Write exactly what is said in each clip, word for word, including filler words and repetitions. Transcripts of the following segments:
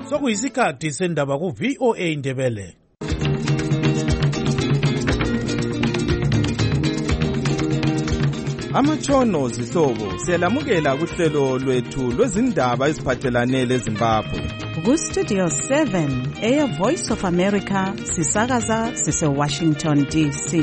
Sokuyisikhathi sendaba ku V O A Indebele. Amatshono zihlobo siyalamukela kuhlelo lwethu lwezindaba eziphathelane leZimbabwe. Ku Studio seven, Air Voice of America, sisakaza sise Washington D C.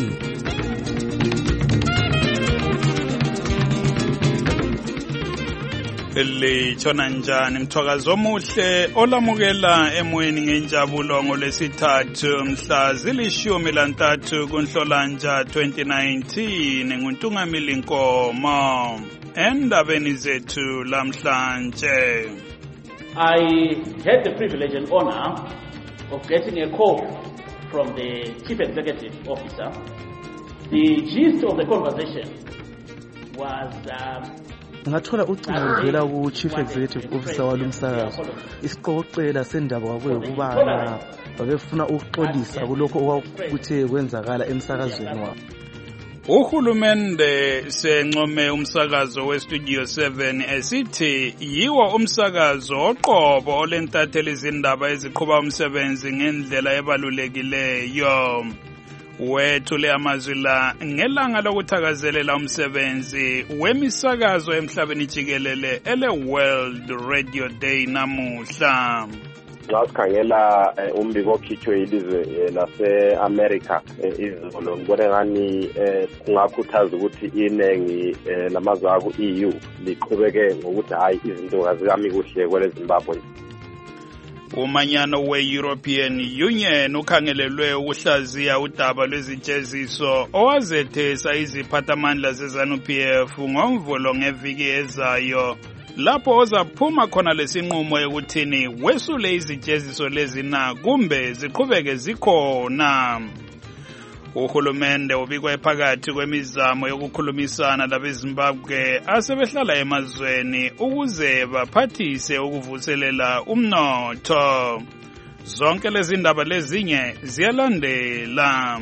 Litshona njani mthwakazi omuhle olamukela emoyeni ngenjabulo ngolwesithathu mhla zilishumi lantathu kuNhlolanja twenty nineteen nguNtungamili Nkomo endabeni zethu lamhlanje. I had the privilege and honor of getting a call from the Chief Executive Officer. The gist of the conversation was um, ngathola ucingo uvela ku Chief Executive Officer walumsakazo isiqoqela sendaba kwakuye kubana babefuna ukuxolisa kulokho okwakuthe kwenzakala emsakazweni wabo. Uhulumende sencome umsakazo we Studio seven esithi yiwo umsakazo oqobo olentathela izindaba eziqhuba umsebenzi ngendlela ebalulekileyo. Wethule amazwi la ngelanga lokuthakazelela umsebenzi wemisakazo emhlabeni jikelele ele World Radio Day namuhla. Nxa sikhangela umbiko okhitshwe ilizwe lase-America izolo ngibone ngani kungakhuthaza ukuthi inengi lamazwe aku-E U liqhubeke ngokuthi hayi izinto azikami kuhle kwele Zimbabwe. Umanyano we-European Union ukhangelelwe ukuhlaziya udaba lwezijeziso owazethesa iziphathamandla ze-ZANU-P F ngomvulo ngeviki ezayo lapho ozaphuma khona lesinqumo ekuthini wesule izijeziso lezina kumbe ziqhubeke zikhona. Uhulumende ubikwa ephakathi kwemizamo yokukhulumisana labeZimbabwe asebehlala emazweni ukuze baphathise ukuvuselela umnotho. Zonke lezi ndaba lezinye ziyalandela.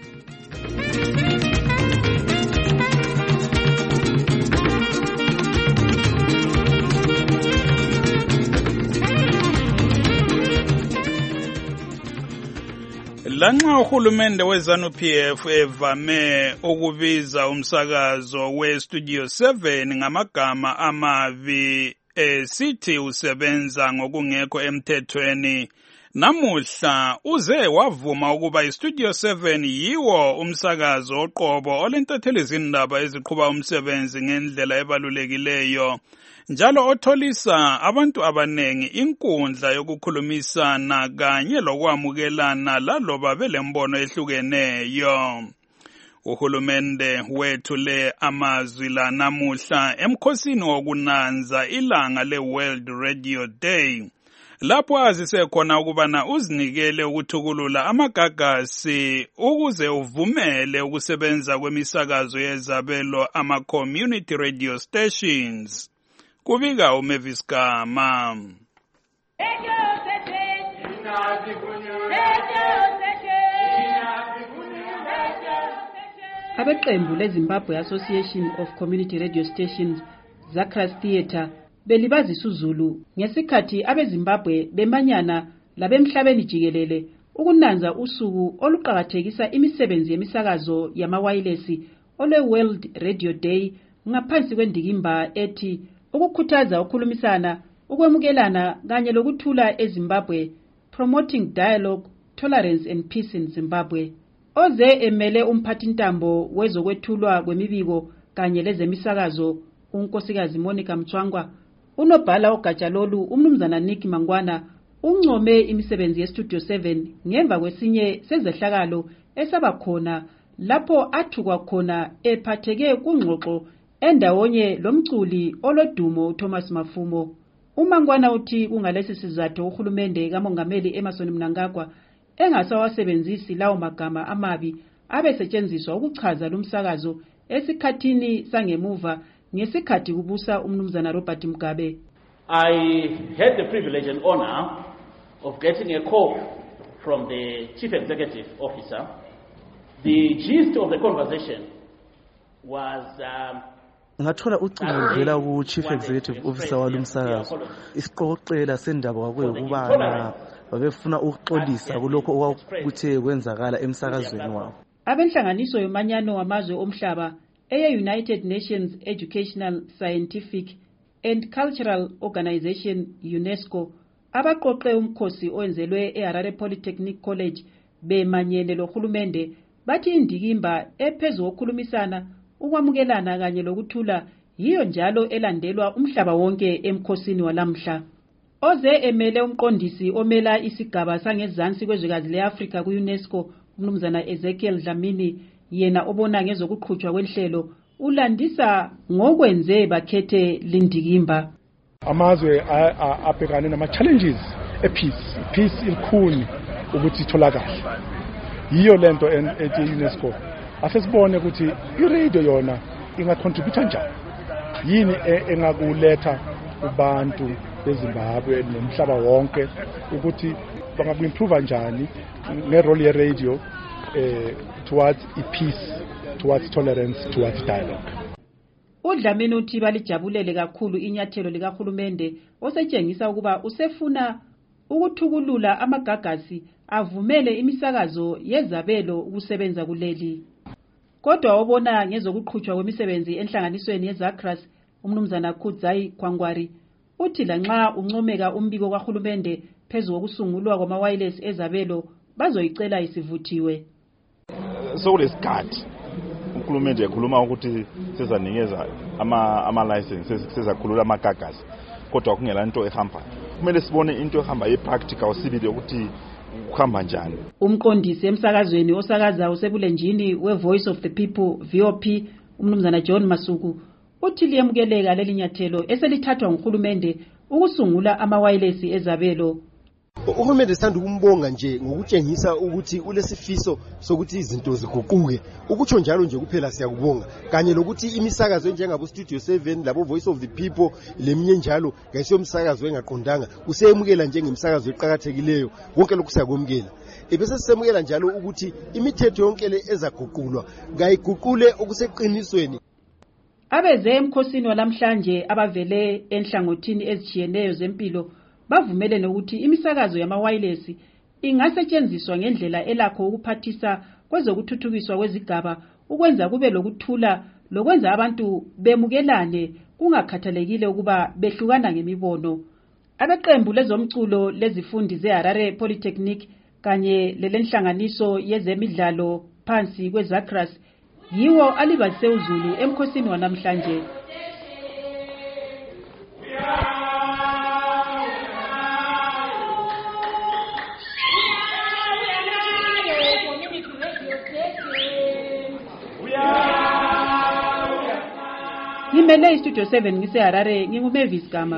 Lanxa uhulumende we-ZANU-P F evame ukubiza umsakazo we-Studio seven ngamagama amabi esithi usebenza ngokungekho emthethweni, namuhla uze wavuma ukuba iStudio seven yiwo umsakazo oqobo olentathela izindaba eziqhuba umsebenzi ngendlela ebalulekileyo, njalo otholisa abantu abanengi inkundla yokukhulumisana kanye lokwamukelana laloba belembono ehlukeneyo. Uhulumende wethule amazwi la namuhla emkhosini wokunanza ilanga le-World Radio Day, lapho azise khona ukubana uzinikele ukuthukulula amagagasi ukuze uvumele ukusebenza kwemisakazo yezabelo ama-community radio stations. Kubika uMavis Gama. Abeqembu leZimbabwe Association of Community Radio Stations, Zakras Theatre, belibazisa uZulu ngesikhathi abeZimbabwe bemanyana labemhlabeni jikelele ukunanza usuku oluqhakathekisa imisebenzi yemisakazo yamawayilesi ole World Radio Day ngaphansi kwendikimba ethi ukukhuthaza ukukhulumisana, ukwemukelana kanye lokuthula eZimbabwe, promoting dialogue, tolerance and peace in Zimbabwe. Oze emele umphathintambo wezokwethulwa kwemibiko kanye lezemisakazo unkosikazi Monica Mtswangwa, unobhala ogatsha lolu umnumzana Nick Mangwana uncome imisebenzi yeStudio seven ngemva kwesinye sezehlakalo esabakhona lapho athukwa khona ephatheke kungxoxo endawonye lomculi olodumo uThomas Mafumo. uMangwana uthi kungalesi sizathu uhulumende kaMongameli Emmerson Mnangagwa engasawasebenzisi lawo magama amabi abesetshenziswa ukuchaza lumsakazo esikhathini sangemuva ngesikhathi kubusa umnumzana Robert Mugabe. I had the privilege and honor of getting a call from the Chief Executive Officer. The gist of the conversation was um, ngathola ucingo livela ku-chief executive officer walumsakazo. Isiqoqela sendaba kwakuyikubana babefuna ukuxolisa kulokho okwakuthe kwenzakala emsakazweni wabo. Abenhlanganiso yomanyano wamazwe omhlaba eye-United Nations Educational, Scientific and Cultural Organization UNESCO abaqoqe umkhosi owenzelwe eHarare Polytechnic College bemanyene lohulumende bathi indikimba ephezu kokukhulumisana ukwamukelana kanye lokuthula yiyo njalo elandelwa umhlaba wonke emkhosini walamhla. Oze emele umqondisi omela isigaba sangezansi kwezwekazi le-Afrika ku-UNESCO umnumzana Ezekiel Dlamini yena obona ngezokuqhutshwa kwenhlelo ulandisa ngokwenze bakhethe lindikimba. Amazwe abhekane nama-challenges e-peace. Peace ilukhuni ukuthi itholakale. Yiyo lento ethi UNESCO asesibone ukuthi i-radio yona ingacontribute njani. Yini engakuletha kubantu beZimbabwe nomhlaba wonke ukuthi bangaku-improve njani nge-role ye-radio eh, towards peace, towards tolerance, towards dialogue. UDlamini uthi balijabulele kakhulu inyathelo likahulumende osetshengisa ukuba usefuna ukuthukulula amagagasi avumele imisakazo yezabelo ukusebenza kuleli. Kodwa obona ngezokuqhutshwa kwemisebenzi enhlanganisweni yeZACRAS umnumzana Kudzai Kwangwari uthi lanxa uncomeka umbiko kahulumende phezu kokusungulwa kwama-wireless ezabelo bazoyicela isivuthiwe. Sokulesikhathi ukhulumende ekhuluma ukuthi sezanikeza ama ama license sezakhulula amagagasi kodwa kungela into ehambayo. Kumele sibone into ehamba ye-practical sibili ukuthi kuhamba njani. Umqondisi emsakazweni osakaza usebulenjini we-Voice of the People V O P umnumzana John Masuku uthi liyemukeleka lelinyathelo eselithathwa nguhulumende ukusungula ama-wireless ezabelo. Uhulumende sithanda ukumbonga nje ngokutshengisa ukuthi ulesifiso sokuthi izinto ziguquke. Ukutsho njalo nje kuphela siyakubonga. Kanye lokuthi imisakazo enjengabo Studio seven labo Voice of the People leminye njalo ngayisiyo umsakazo engaqondanga useyemukela njengemsakazo eqhakathekileyo. Konke lokhu siyakwamukela. Ebese sisemukela njalo ukuthi imithetho yonke le ezaguqulwa ngayiguqule okuseqinisweni. Abeze emkhosini walamhlanje abavele enhlangothini ezijiyeneyo zempilo bavumelene ukuthi imisakazo yama-wireless ingasetshenziswa ngendlela elakho ukuphathisa kwezokuthuthukiswa kwezigaba ukwenza kube lokuthula lokwenza abantu bemukelane kungakhathalekile ukuba behlukana ngemibono. Abeqembu lezomculo lezifundi zeHarare Polytechnic kanye lelenhlanganiso yezemidlalo phansi kweZACRAS yiwo alibase uZulu emkhosini wanamhlanje. Ngimele iStudio seven ngiseHarare nginguMavis Gama.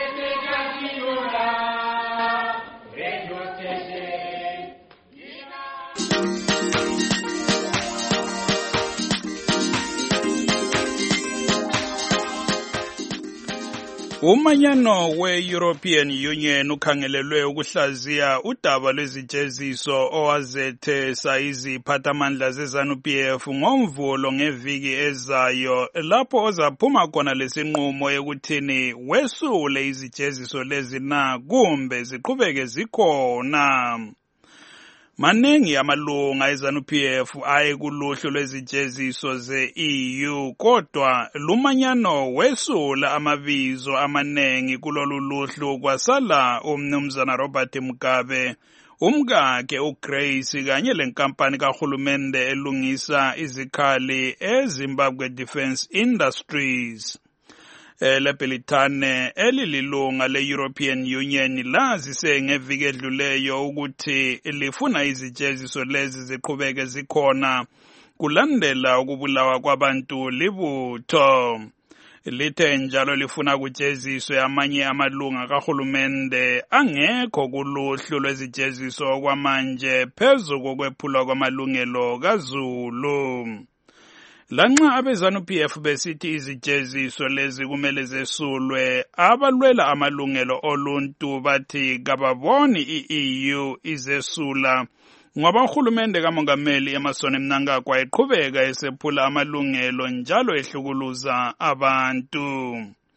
Umanyano we-European Union ukhangelelwe ukuhlaziya udaba lwezijeziso owazethesa iziphathamandla ze-ZANU-P F ngomvulo ngeviki ezayo lapho ozaphuma khona lesinqumo ekuthini wesule izijeziso lezi na kumbe ziqhubeke zikhona. Maningi amalunga eZANU-P F aye kuluhlu lwezijeziso ze-E U kodwa lumanyano wesula amabizo amanengi kulolu luhlu kwasala umnumzana Robert Mugabe umkakhe uGrace kanye lenkampani kahulumende elungisa izikhali eZimbabwe Defence Industries. Lebhelithane elililunga le-European Union lazise ngeviki edluleyo ukuthi lifuna izijeziso lezi ziqhubeke zikhona kulandela ukubulawa kwabantu libutho. Lithe njalo lifuna kujeziswe amanye amalunga kahulumende angekho kuluhlu lwezijeziso kwamanje phezu kokwephulwa kwamalungelo kaZulu. Lanxa abeZANU-P F besithi izijeziso lezi kumele zesulwe, abalwela amalungelo oluntu bathi kababoni i-E U izesula ngoba uhulumende kamongameli Emmerson Mnangagwa eqhubeka esephula amalungelo njalo ehlukuluza abantu.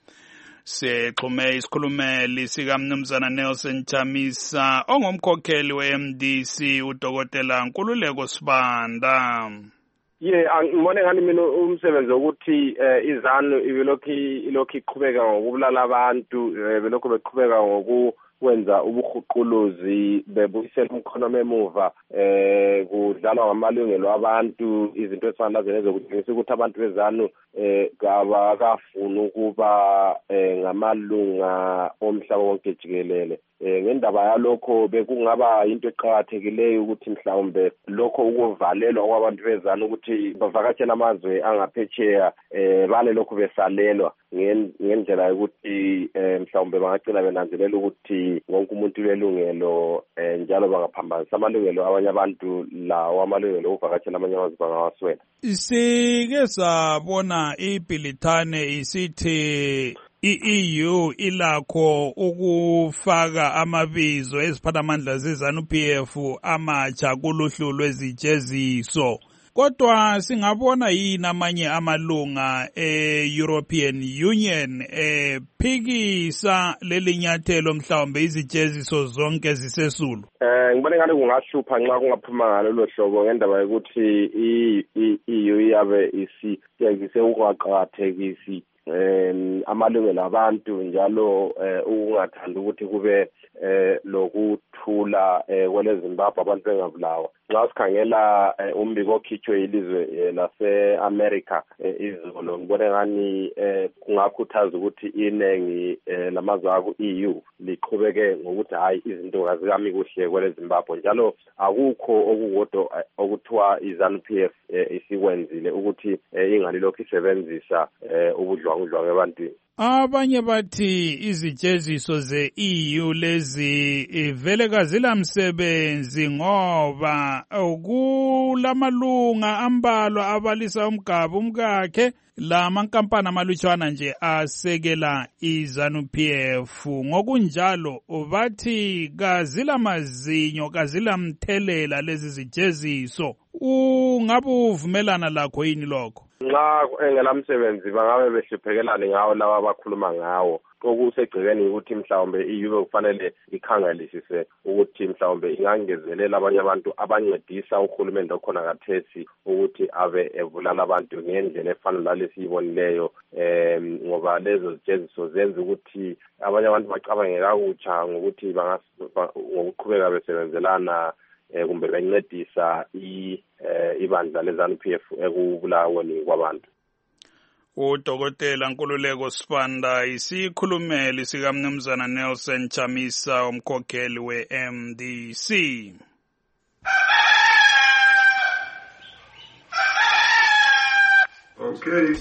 Sexhume isikhulumeli sikaMnumzana Nelson Chamisa ongumkhokheli we-M D C uDokotela Nkululeko Sibanda. Ye ngibone ngani mina umsebenzi ukuthi izanu ibilokhu ilokhu iqhubeka ngokubulala abantu belokhu beqhubeka ngoku kwenza ubuhuquluzi bebuyisela umkhono emuva eh kudlalwa ngamalungelo abantu izinto ezifana nazo nezokuthengisa ukuthi abantu bezanu eh kabakafuna ukuba ngamalunga omhlaba wonke jikelele. Eh ngendaba yalokho bekungaba into eqhakathekileyo ukuthi mhlawumbe lokho ukuvalelwa kwabantu bezana ukuthi bavakatshela amazwe angaphetsheya eh bale lokho besalelwa ngendlela yokuthi mhlawumbe bangagcina benanzelela ukuthi wonke umuntu ulelungelo njalo bangaphambanisa amalungelo abanye abantu lawo amalungelo okuvakatshela amanye amazwe bangawaswela. Sike sabona ibhilithane isithi i-E U ilakho ukufaka amabizo eziphathamandla zezanu P F amatsha kuluhlu lwezijeziso. Kodwa singabona yini amanye amalunga e-European Union ephikisa leli nyathelo mhlawumbe izijeziso zonke zisesulu? Eh ngibona ngani kungahlupha nxa kungaphuma ngalelo hlobo ngendaba yokuthi i-E U yabe isiyekise ukwaqhathekisi um amalungelo abantu njalo ukungathanda ukuthi kube lokuthula kwele Zimbabwe abantu bengabulawa. Nxa sikhangela umbiko okhitshwe ilizwe lase-America izolo ngibone ngani kungakhuthaza ukuthi inengi lamazwe aku-E U liqhubeke ngokuthi hayi izinto kazikami kuhle kwele Zimbabwe njalo akukho okukodwa okuthiwa izanu P F isikwenzile ukuthi ingalilokhu isebenzisa ubudlwangudlwangu ebantwini. Abanye bathi izijeziso ze-E U lezi vele kazila msebenzi ngoba kulamalunga ambalwa abalisa umgaba umkakhe la mankampani amalutshwana nje asekela izanu P F. Ngokunjalo bathi kazila mazinyo kazila mthelela lezi zijeziso. Ungabe uvumelana lakho yini lokho? Nxa engelamsebenzi bangabe behluphekelane ngawo laba abakhuluma ngawo. Okusegcekeni ukuthi mhlawumbe i-U kufanele ikhangelisise ukuthi mhlawumbe ingangezelela abanye abantu abancedisa uhulumende okhona kathesi ukuthi abe evulala abantu ngendlela efana lalesiyibonileyo em ngoba lezo zijeziso zenza ukuthi abanye abantu bacabange kakutsha ngokuthi ngokuqhubeka besebenzelana kumbe bencedisa ibandla lezanu P F ekubulaweni kwabantu. uDokotela Nkululeko Sibanda isikhulumeli sikaMnumzana Nelson Chamisa umkhokheli we-M D C. Okay.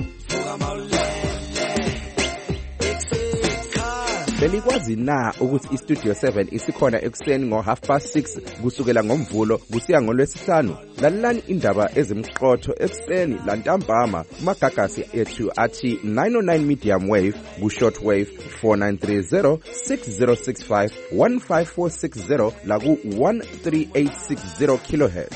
Belikwazi na ukuthi iStudio seven isikhona ekuseni ngo half past six kusukela ngomvulo kusiya ngolwesihlanu? Lalelani indaba ezimqotho ekuseni lantambama kumagagasi ethu athi nine oh nine medium wave ku short wave four nine three zero six zero six five one five four six zero la ku one three eight six zero kilohertz.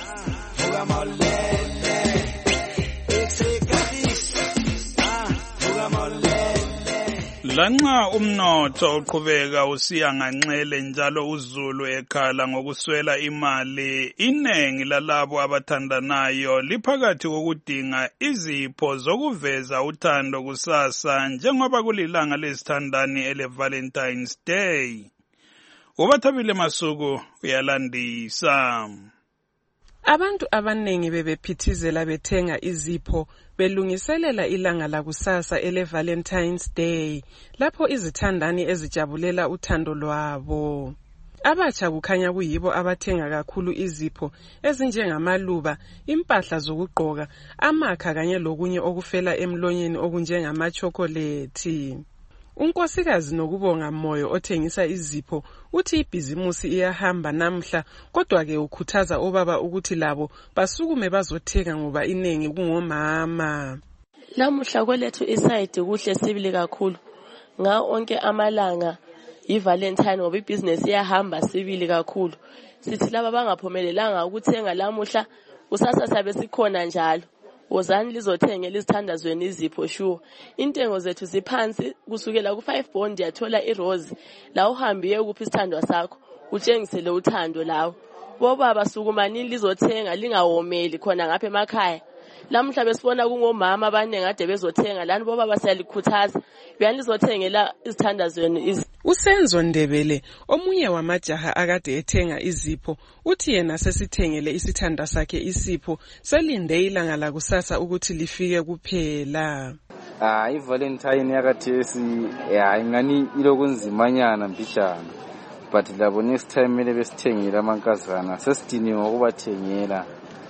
Lanxa umnotho uqhubeka usiya nganxele njalo uzulu ekhala ngokuswela imali, inengi lalabo abathandanayo liphakathi kokudinga izipho zokuveza uthando kusasa njengoba kulilanga lesithandani ele Valentine's Day. Ubathabile Masuku uyalandisa. Abantu abanengi bebephithizela bethenga izipho belungiselela ilanga lakusasa ele Valentine's Day lapho izithandani ezijabulela uthando lwabo. Abatsha kukhanya kuyibo abathenga kakhulu izipho ezinjengamaluba, impahla zokugqoka, amakha kanye lokunye okufela emlonyeni okunjengama chocolate. Unkosikazi Nokubonga Moyo othengisa izipho uthi ibhizimusi iyahamba namhla, kodwa ke ukhuthaza obaba ukuthi labo basukume bazothenga ngoba inengi kungomama. Namuhla kwelethu iside kuhle sibili kakhulu. Nga onke amalanga i-Valentine ngoba ibhizinesi iyahamba sibili kakhulu. Sithi laba bangaphumelelanga ukuthenga lamuhla kusasa sabe sikhona njalo. Wozani lizothenga lizithandazweni izipho sure. Intengo zethu ziphansi kusukela ku five bond yathola irose la uhambiye ukuphi isithandwa sakho utshengisele uthando lawo. Bobaba sukumanini lizothenga lingawomeli khona ngapha emakhaya. Lamhla besibona kungomama abanenge ade bezothenga lani bobaba siyalikhuthaza uyani lizothengela izithandazweni iz Usenzo Ndebele omunye wamajaha akade ethenga izipho uthi yena sesithengele isithanda sakhe isipho selinde ilanga la kusasa ukuthi lifike kuphela. Ah iValentine yakathesi ya ingani ilokunzimanyana mbijana but labo next time mele besithengele amankazana sesidiniwe ukubathengela.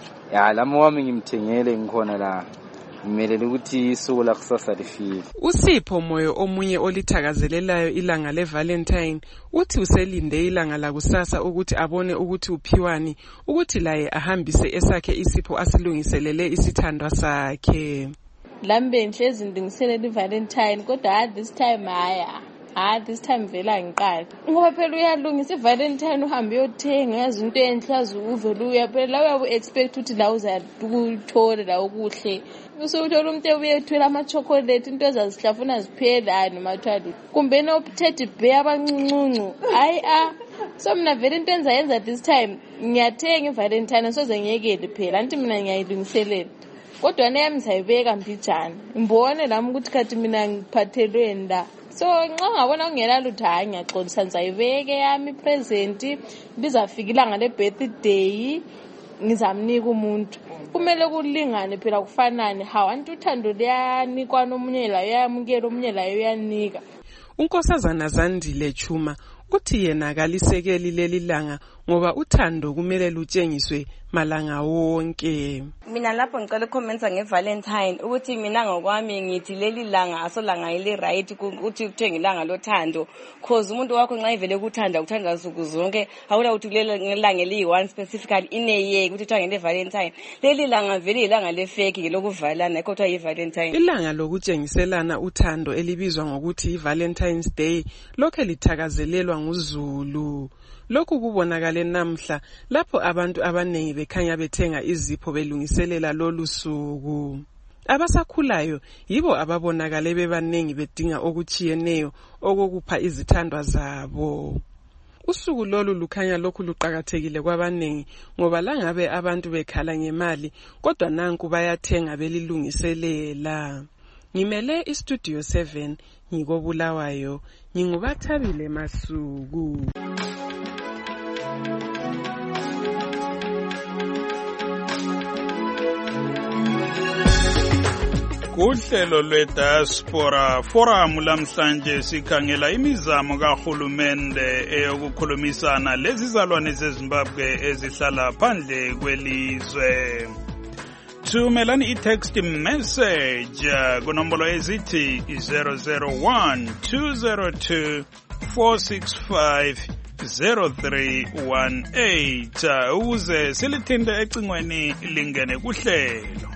Ya lami wami ngimthengele ngikhona la kumele ukuthi isuku la kusasa lifike. Usipho Moyo omunye olithakazelelayo ilanga leValentine uthi uselinde ilanga la kusasa ukuthi abone ukuthi uphiwani ukuthi laye ahambise esakhe isipho asilungiselele isithandwa sakhe. Lambe nhlezi ndingiselele iValentine kodwa at this time haya Ah this time vela ngiqala ngoba phela uyalungisa iValentine uhambe uyothenga izinto enhlaza uvela uya phela uyabe expect ukuthi la uzathola la okuhle usuthola umuntu uyethwela ama chocolate into ezazihlafuna ziphela noma thwali kumbe no teddy bear abancuncuncu hayi ah so mina vele into enzayenza this time ngiyathenga iValentine soze ngiyekele phela anti mina ngiyayilungiselela kodwa nami sayibeka mbijana ngibone lami ukuthi kathi mina ngiphathelweni la. So nxa ngabona ungela lutho hayi ngiyaxolisa nzayibeke yami present bizafika ilanga le birthday ngizamnika umuntu kumele kulingane phela kufanane ha wantu uthando liyanikwa nomunye la uyamukela omunye la uyanika. Unkosazana Zandile Chuma uthi yena kalisekeli leli langa ngoba uthando kumele lutshengiswe malanga wonke. Mina lapho ngicela comments ngeValentine ukuthi mina ngokwami ngithi leli langa asolanga ile right ukuthi uthenga ilanga lothando cause umuntu wakho nxa ivele kuthanda ukuthanda usuku zonke awula ukuthi leli langa eli one specifically ineye ukuthi uthenga leValentine leli langa vele ilanga le fake lokuvalana kodwa yiValentine. Ilanga lokutshengiselana uthando elibizwa ngokuthi iValentine's Day lokho lithakazelelwa nguZulu. Lokhu kubonakala namhla lapho abantu abanengi bekhanya bethenga izipho belungiselela lolu suku. Abasakhulayo yibo ababonakala bebanengi bedinga okuchiyeneyo okukupha izithandwa zabo. Usuku lolu lukhanya lokhu luqhakathekile kwabanengi ngoba langabe abantu bekhala ngemali kodwa nanku bayathenga belilungiselela. Ngimele iStudio seven ngikobulawayo ngingubathabile Masuku. Kuhlelo lwe-Diaspora Forum lamhlanje sikhangela imizamo kahulumende eyokukhulumisana lezizalwane zeZimbabwe ezihlala phandle kwelizwe. Thumelani i-text message kunombolo ezithi zero zero one two zero two four six five zero three one eight ukuze silithinte ecingweni lingene kuhlelo.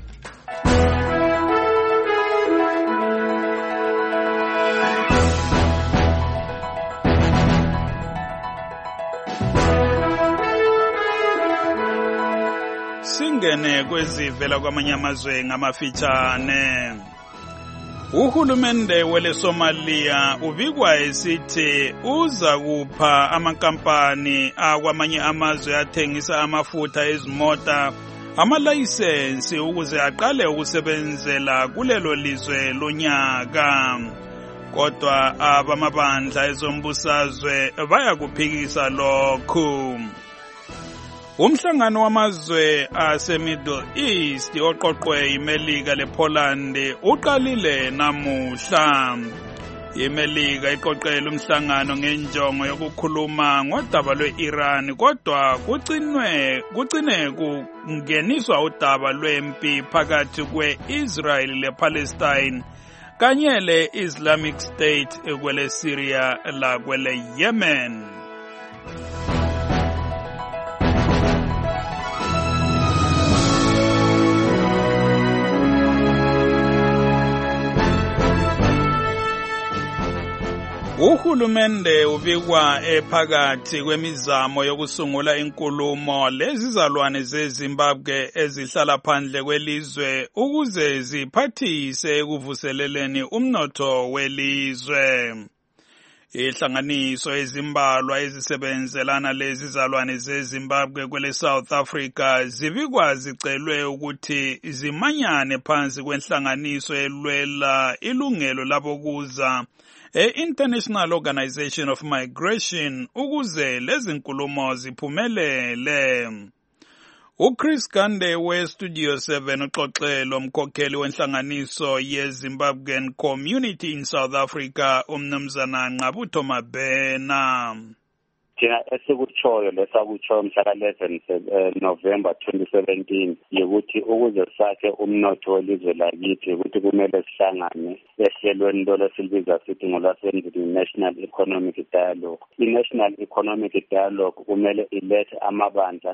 Singene kwezivela kwamanye amazwe ngamafitshane. Uhulumende wele Somalia ubikwa esithi uza kupha amakampani akwamanye amazwe athengisa amafutha ezimota amalayisensi ukuze aqale ukusebenzela kulelo lizwe lonyaka. Kodwa abamabandla ezombusazwe bayakuphikisa lokhu. Umhlangano wamazwe ase-Middle East oqoqwe iMelika lePoland uqalile namuhla. iMelika iqoqele umhlangano ngenjongo yokukhuluma ngodaba lwe-Iran kodwa kucinwe kucine kungeniswa udaba lwempi phakathi kwe-Israel lePalestine kanye le-Islamic State kwele Syria la kwele Yemen. Uhulumende ubikwa ephakathi kwemizamo yokusungula inkulumo lezizalwane zeZimbabwe ezihlala phandle kwelizwe ukuze ziphathise ekuvuseleleni umnotho welizwe. Ihlanganiso ezimbalwa ezisebenzelana lezizalwane zeZimbabwe kwele South Africa zibikwa zicelwe ukuthi zimanyane phansi kwenhlanganiso elwela ilungelo labokuza e-International Organization of Migration ukuze lezi nkulumo ziphumelele. uChris Gande we-Studio seven uxoxelo umkhokheli wenhlanganiso ye-Zimbabwean Community in South Africa umnumzana Nqabutho Mabhena. Thina esikutshoyo lesakutshoyo mhla eleven November twenty seventeen yokuthi ukuze sakhe umnotho welizwe lakithi ukuthi kumele sihlangane ehlelweni lolo silibiza sithi ngolwasendulo National Economic Dialogue. I-National Economic Dialogue kumele ilethe amabandla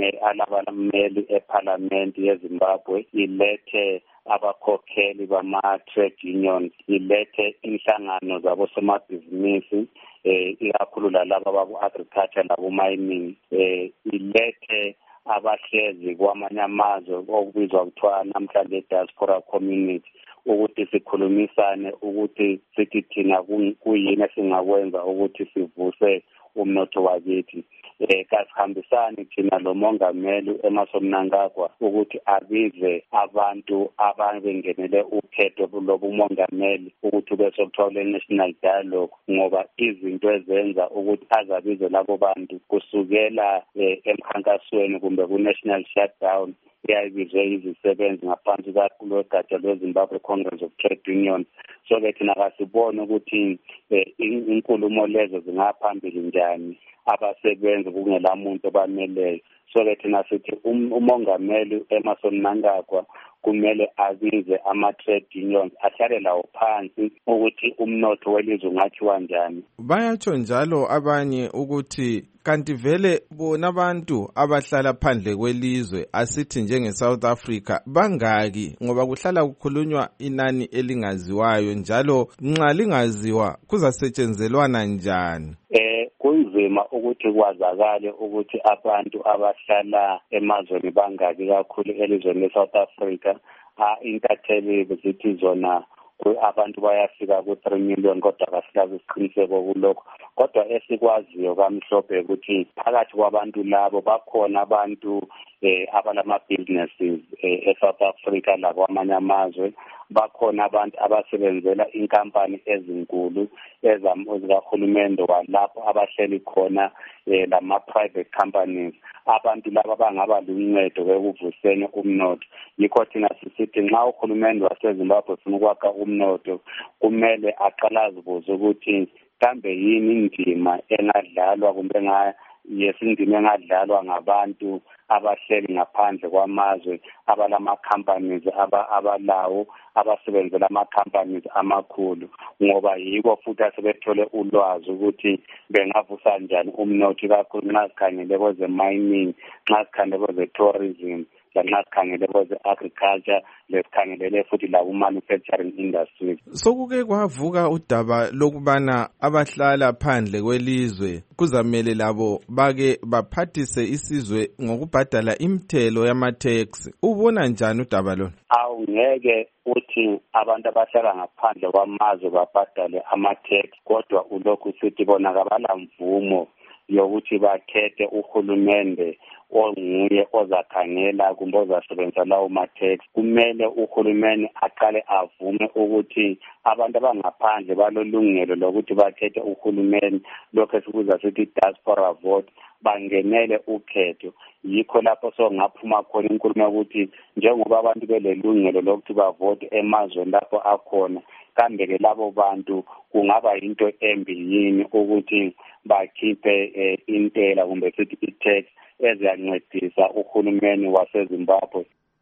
alabameli eParliament yeZimbabwe, ilethe abakhokheli bama-trade unions, ilethe inhlangano zabosomabhizinisi eh ikakhulu lalabo baku-agriculture labo-mining, eh ilethe abahlezi kwamanye amazwe okubizwa kuthiwa namhlanje diaspora community ukuthi sikhulumisane ukuthi sithi thina kuyini esingakwenza ukuthi sivuse umnotho wakithi. Eh kasihambisani thina lo mongameli eMarshall Mnangagwa ukuthi abize abantu abangenele ukhetho lobumongameli ukuthi bese kuthiwa national dialogue ngoba izinto ezenza ukuthi azabize labo bantu kusukela emkhankasweni kumbe ku national shutdown yayibizwe izisebenzi ngaphansi kwegatsha lweZimbabwe Congress of Trade Unions. So ke thina kasibone ukuthi inkulumo lezo zingaphambili njani abasebenzi kungela muntu obameleyo. So ke thina sithi umongameli eMarshall Mnangagwa kumele abize ama-trade unions ahlale lawo phansi ukuthi umnotho welizwe ungakhiwa njani. Bayatsho njalo abanye ukuthi kanti vele bona abantu abahlala phandle kwelizwe asithi njenge South Africa bangaki ngoba kuhlala kukhulunywa inani elingaziwayo njalo nxa lingaziwa kuzasetshenzelwana njani. Eh kunzima ukuthi kwazakale ukuthi abantu abahlala emazweni bangaki kakhulu elizweni leSouth Africa. Ah intatheli bezithi zona abantu bayafika ku three million kodwa kasilazi isiqiniseko kulokho. Kodwa esikwaziyo kamhlophe ukuthi phakathi kwabantu labo bakhona abantu eh abalama businesses eSouth Africa lakwamanye amazwe, bakhona abantu abasebenzela inkampani ezinkulu ezikahulumende walapho abahleli khona lama private companies. Abantu laba bangaba luncedo kwekuvuseni umnotho. Yikho thina sisithi nxa uhulumende waseZimbabwe ufuna ukwakha umnotho kumele aqala azibuze ukuthi kambe yini indima engadlalwa kumbe nga yesindima engadlalwa ngabantu abahleli ngaphandle kwamazwe abalama companies abalawo abasebenzela ama companies amakhulu, ngoba yiko futhi asebethole ulwazi ukuthi bengavusa njani umnotho kakhulu nxa sikhangele kweze mining, nxa sikhangele kweze tourism, nxa sikhangele kweze agriculture, lesikhangelele futhi labo manufacturing industry. Sokuke kwavuka udaba lokubana abahlala phandle kwelizwe kuzamele labo bake baphathise isizwe ngokubhadala imthelo yama-tax. Ubona njani udaba lo? Awungeke uthi abantu abahlala ngaphandle kwamazwe babhadale ama-tax kodwa ulokhu sithi bona kabala mvumo yokuthi bakhethe uhulumende onguye ozakhangela kumbe ozasebenzisa lawo ma-tax. Kumele uhulumeni aqale avume ukuthi abantu abangaphandle balolungelo lokuthi bakhethe uhulumeni, lokho esikubiza sithi diaspora vote, bangenele ukhetho. Yikho lapho songaphuma khona inkulumo yokuthi njengoba abantu belelungelo lokuthi bavote emazweni lapho akhona, kambe ke labo bantu kungaba into embi yini ukuthi bakhiphe intela kumbe sithi i-tax eziyancedisa uhulumeni waseZimbabwe.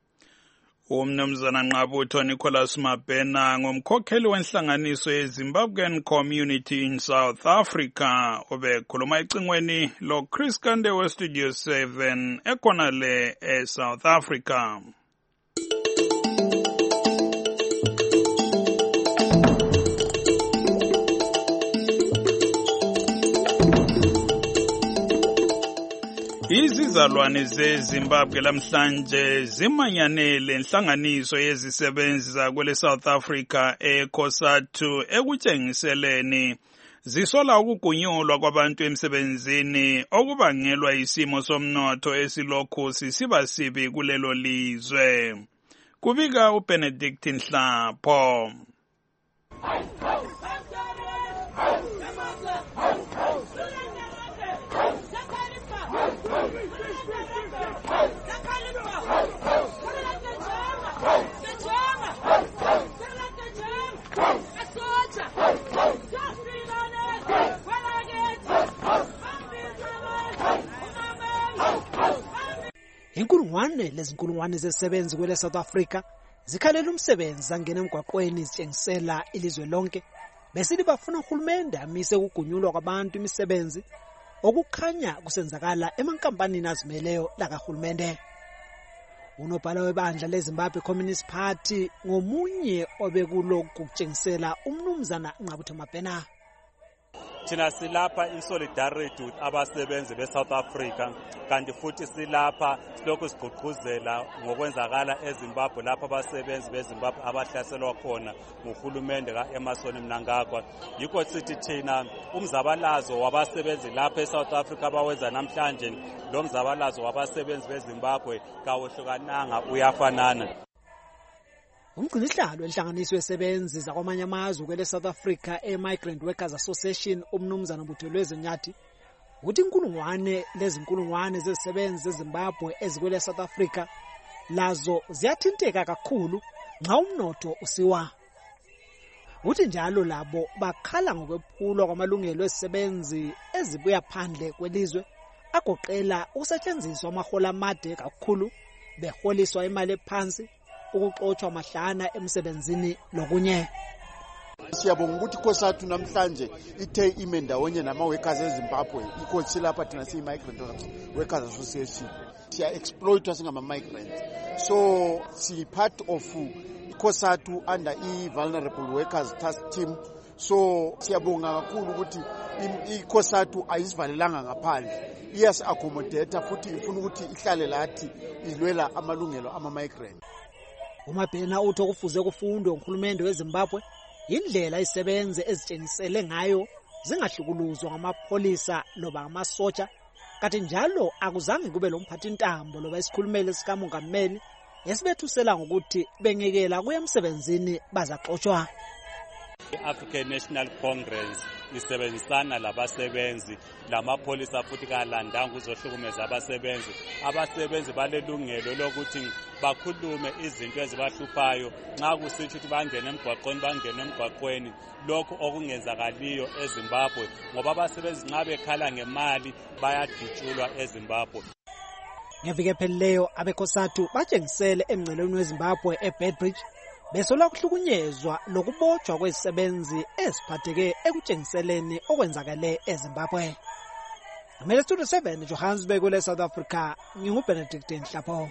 Umnumzana Nqabutho Nicholas Mabhena ngumkhokheli wenhlanganiso yeZimbabwean Community in South Africa obekhuluma ecingweni lo Chris Gande we Studio seven ekhonale eSouth Africa. Izizalwane zeZimbabwe lamhlanje zimanyanele inhlanganiso yezisebenzi zakwele South Africa eCOSATU ekutshengiseleni zisola ukugunyulwa kwabantu emsebenzini okubangelwa isimo somnotho esilokhu sisiba sibi kulelo lizwe. Kubika uBenedict Nhlapho. Inkulungwane lezinkulungwane zezisebenzi kwele South Africa zikhalela umsebenzi zangena emgwaqweni zitshengisela ilizwe lonke bese libafuna uhulumende amise ukugunyulwa kwabantu imisebenzi okukhanya kusenzakala emankampanini azimeleyo lakahulumende. Unobhala webandla leZimbabwe Communist Party ngomunye obekulokhu kutshengisela umnumzana Nqabutho Mabhena. Thina silapha in solidarity with abasebenzi beSouth Africa kanti futhi silapha lokho sigqugquzela ngokwenzakala eZimbabwe lapha abasebenzi beZimbabwe abahlaselwa khona nguhulumende kaEmmerson Mnangagwa. Yikho sithi thina umzabalazo wabasebenzi lapha eSouth Africa abawenza namhlanje lo mzabalazo wabasebenzi beZimbabwe kawehlukananga uyafanana. Umgcinisihlalo wenhlanganiso yesebenzi zakwamanye amazwe kwele South Africa eMigrant Workers Association umnumzana Buthelezi Nyathi uthi inkulungwane lezinkulungwane zezisebenzi zeZimbabwe ezikwele South Africa lazo ziyathinteka kakhulu nxa umnotho usiwa. Uthi njalo labo bakhala ngokwephulwa kwamalungelo ezisebenzi ezibuya phandle kwelizwe agoqela ukusetshenziswa amahola amade kakhulu beholiswa imali ephansi ukuxotsha amahlana emsebenzini lokunye. Siyabonga ukuthi COSATU namhlanje ithe ime ndawonye nama-workers eZimbabwe ikhosi lapha thina siyi-Migrant Workers Association siya exploitwa singama-migrant, so si-part of COSATU under i-Vulnerable Workers Task Team. So siyabonga kakhulu ukuthi i-COSATU ayisivalelanga ngaphandle, iyasi-accommodate futhi ifuna ukuthi ihlale lathi ilwela amalungelo ama-migrant. uMabhena uthi okufuze kufundwe nguhulumende weZimbabwe indlela isebenze ezitshengisele ngayo zingahlukuluzwa ngamapholisa loba ngamasotsha, kanti njalo akuzange kube lo mphathi intambo loba isikhulumeli sikamongameli esibethusela ngokuthi bengekela kuya emsebenzini bazaxoshwa. I-African National Congress isebenzisana labasebenzi lamapholisa futhi kalandanga uzohlukumeza abasebenzi. Abasebenzi balelungelo lokuthi bakhulume izinto ezibahluphayo nxa kusithi ukuthi bangene emgwaqweni bangene emgwaqweni lokho okungenzakaliyo eZimbabwe ngoba abasebenzi nxa bekhala ngemali bayadutshulwa eZimbabwe. Ngeviki ephelileyo abeCOSATU batshengisele emngcelweni weZimbabwe eBedbridge besola ukuhlukunyezwa lokubotshwa kwezisebenzi eziphatheke ekutshengiseleni okwenzakale eZimbabwe. Amele Studio seven Johannesburg kule South Africa, nginguBenedict Nhlapho.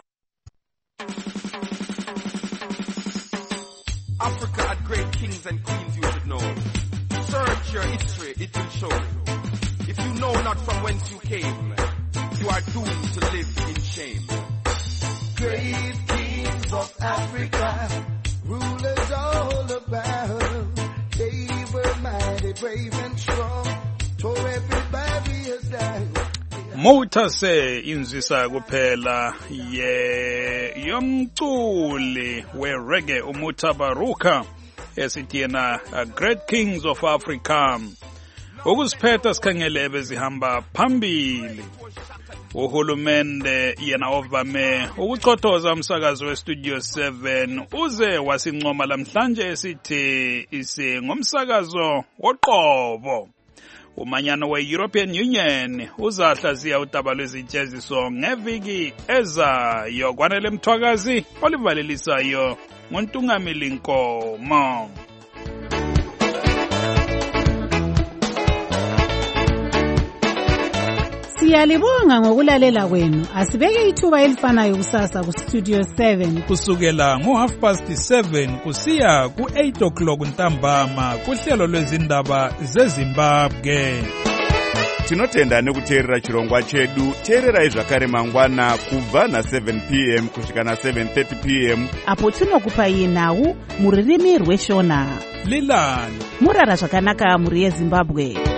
Africa had great kings and queens, you should know. Search your history, it will show. If you know not from whence you came, you are doomed to live in shame. Great kings of Africa, rulers all about. They were mighty, brave and strong, tore every barrier down. Mutase inzisa kuphela ye yomculi we-reggae uMutabaruka esithiyena Great Kings of Africa. Ukusiphetha sikhangele bezihamba phambili. Uhulumende yena ovame ukuchothoza umsakazo weStudio seven uze wasincoma lamhlanje esithi isi ngomsakazo woqobo. Umanyano we-European Union uzahlaziya udaba lwezityeziso ngeviki ezayo. Kwanele Mthwakazi olivalelisayo nguNtungamili Nkomo. Siyalibonga ngokulalela kwenu. Asibeke ithuba elifanayo kusasa ku Studio seven kusukela ngo half past seven kusiya ku eight o'clock ntambama kuhlelo lwezindaba zeZimbabwe. tinotenda nekuteerera chirongwa chedu. Teererai zvakare mangwana kubva na seven p m kusvika na seven thirty p m apo tinokupai nhau muririmi rweshona. Lilani murara zvakanaka muri yeZimbabwe.